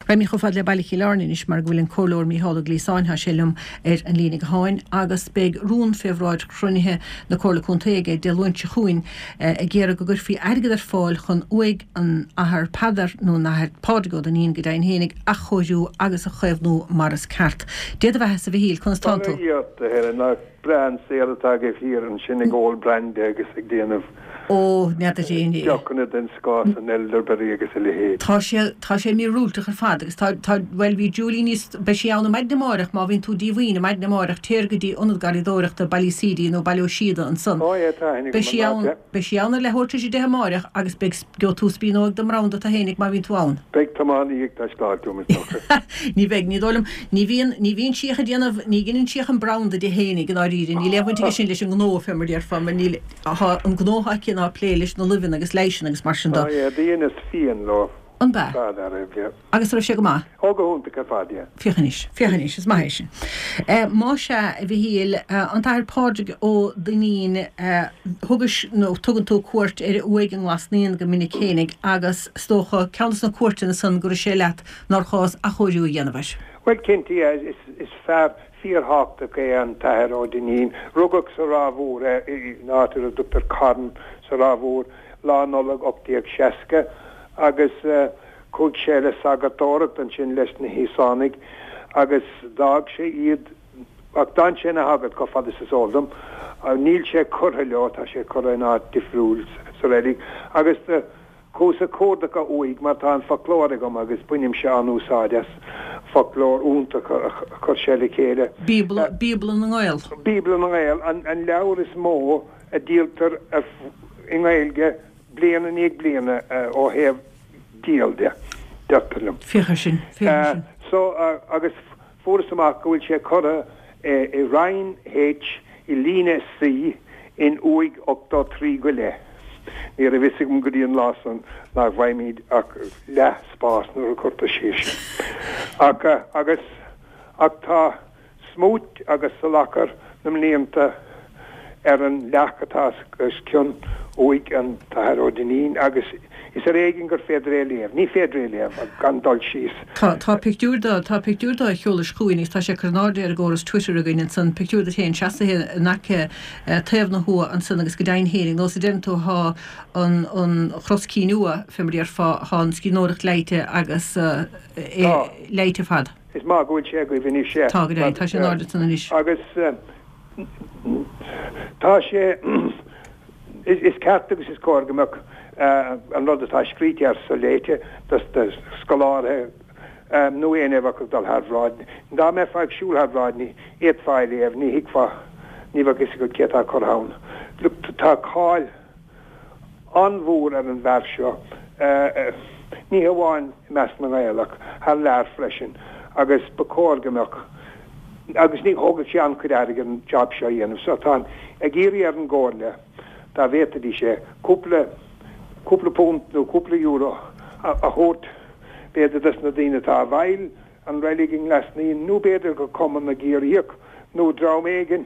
Raimi chofad le bailí lárnin is mar gúilin cólór Mícheál Gléasáin ha sellum an línig háin agus beg rún febráid chrunithe na cóla chuntaige de luintse chuin a ggéar go gur fi airgad fáil chun uig an ahar padar nó na pádigod an íon godain hénig a choisiú agus a chuibhnú maras ceart. Déad a bheithe sa bhíl Constanto. Na brand séaltá ag hir an sinnig ól brand agus ag déanamh. Ó, net a géine. Jocanna den scás an elder bari agus a lehéad. Tá sé mí rúltach ar fad agus tá well hí Julie níos be sé anna maid na mórach má vín tú díhhaoine maid na mórach téirgadí onad garidóireachta bailísídí nó bailíosída an son. Be sé anna le hórta sé de mórach agus be go tú spíóg do ránda a hénig má vín tú ann. Beg tamáí ag tá stáiltú mis Ní beg ní dólam ní bhíon siach a déanamh ní ginn siach an branda de hénig an áírin ní lehhainte sin leis an gnó femar déar fam ní an gnóha cin á pléiles nó livin agus leisin agus mar sin dá. Díana is fian lo. An ba. Agus raibh sé go má? Ó go húnta go fádia. Fichanis is mai sin. Má se a bhí híal an tair pádraig ó daoín thugus nó tugann tú cuairt ar uigen glasníon go minic chénig agus stócha ceannas na cuairtain san gur sé leat nar chás a choirú dhéanamhais. Well cinnti is fab fíorthachta é an tair ó daoín rugach sa rábhór nátar a Dr. Carn sa rábhór lánolag optíag seaca agus cúd sé le sagatórat an sin leis na hísánig agus dag sé iad ach dan sé na hagad go fad is óldam a níl sé curtha leot a sé curtha ná difriúil sa rédig agus cúsa códacha uig mar tá an folklórigam agus bunim se an úsáideas folklór únta chur sé le chéile. Bíbla na gáil. Bíbla na gáil an leabhar is mó a díaltar in gáilge bliana níag bliana ó heh díalde detalum. Ficha sin. So agus fóras amach go bhfuil sé chora i Ryan H i lína C in uig 8-3 go le. Ní a bhísigm go dtíon lásan ná bhaimíd ach le spás nuair a chuirta séise. Agus ach tá smút agus sa lachar na mléanta ar an leachatá cion uig an tair ó daoín agus is a réigin gur féidir éléamh, ní féidir éléamh a gan dul síos. Tá pictiúrda a cheolas chuoin tá sé chunáide ar ggóras Twitter a gine san pictiúrda héin seastathe nace taobh na thua an san agus go dain héing nó sé den tú há an chroscí nua fimir ar fá an cíóireacht leite agus leite fad. Is má gúil sé go bhí sé. Tá tá sé náide san is. Agus tá sé is ceart agus is cógamach an rud atá scrítear sa léite de scoláthe nó éanamh go dal Harvard. Dá me fáid siúlharvard ní éadfáiléamh ní hiicfa ní bhagus go cétá chorthán. Tá cáil anmhór ar an bhar seo ní hamháin meas na gaelach har lear freisin agus bacógamach agus ní thugad sé an chud aige an job seo dhéanamh so tá ag géirí ar an gáile tá bhétadí sé cúpla punt nó cúpla euro a thuirt béidir dus na daine tá bhail an reiliging lesnaíon nó béidir go cuman na géiríoch nó dráméigen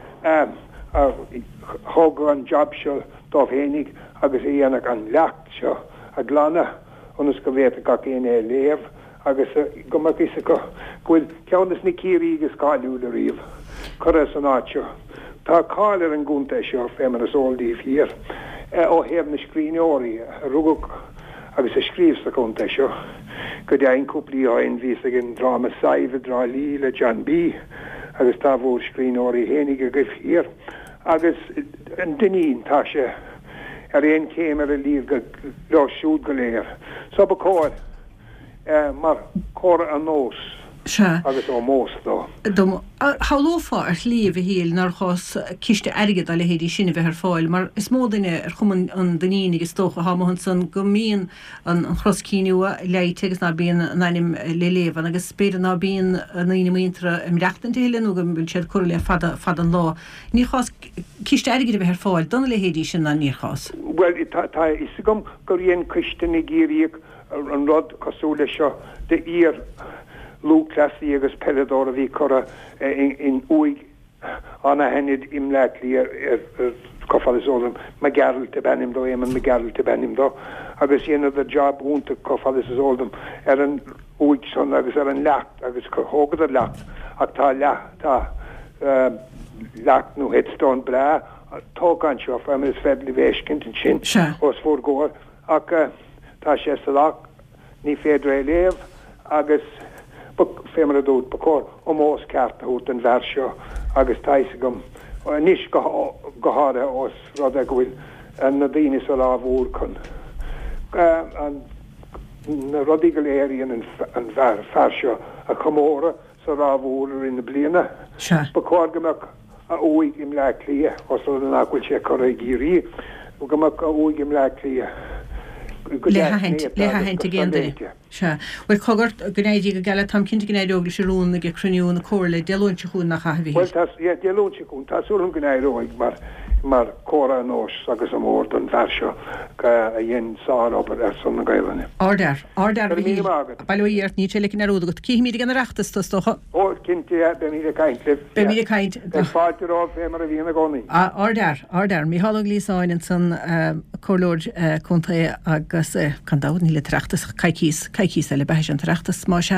thug an job seo dómhénig agus dhéanamh an leacht seo a glanna onas go bhéta gach éana léamh agus gomach is go bhfuil ceannas na cíirí agus cáiliúil a riamh chur san áiteo. Tá cáil ar an gúnta seo fémar as óldíomh hir ó héamh na scríneoirí rugach agus a scríomh sa gúnta seo go dean cúplaí áin vís agin dráma saibh drá lí le John B agus tá bhór scríneoirí hénig a gibh hir agus an duine tá sé ar éon céim ar a líomh go leisúd go léir. So ba cóir mar córa an nós agus ó mós dó. Hálófa ar líomh a híal nar chós ciste airgad a le héadí sinna bheith ar fáil, mar is módaine ar chuman an daoine agus tócha hámahan san go míon an chroscíniua leite agus ná bíon naim le léhan agus spéidir ná bíon naine muintre im reachtan téile nó go bhfuil siad chuir le fad an lá. Ní chás ciste airgad a bheith ar fáil, donna le héadí sin na ní chás. Well, tá is gom gur íon ciste na géiríoch an rud cosúla seo de ír lúclasí agus pelador a bhí chora in uig anna hennid imlekli kofalisólum me gerlte bennim do éman me gerlte bennim do agus héna a job únta kofalisólum an úig son agus an lecht agus hógad a lecht ach tá lecht nó headstone bra tógan seo am is febli véskint an sin os fór góir ach tá sé sa lach ní fédra léh agus fémar a dút bakor mós ceart út an bhar seo agus taise gom níos gohara os rud a gohfuil an na daine sa láhúr chun an na rodí go léiríon an bhar fear seo a chomóra sa ráhúr in na bliana bakor gomach a óig im le lia os an nachhfuil sé chu a gírí gomach a óig im le lia le haint génde se bhfuil chogart gnéidí go geile tam cinnte gnéid ogla sé rúna go cruniún na cóirla deúnte chuún nach chahí. Well deúnte chun tásúm gnéiróig mar córa nós agus am mór an bherseo a dhéon sáin op san na gaiilene. Ardar bailíart ní le cin arúda go cíimií gan reachtas stocha? Ó cinnte be mí caiintlih. Be mí caiint fáidirrá fé mar a bhíonna gcónaí. Ardar mí hála lísáin an san cholóid chunta agus chu dání le treachtas caiicís le beis an treachtas má se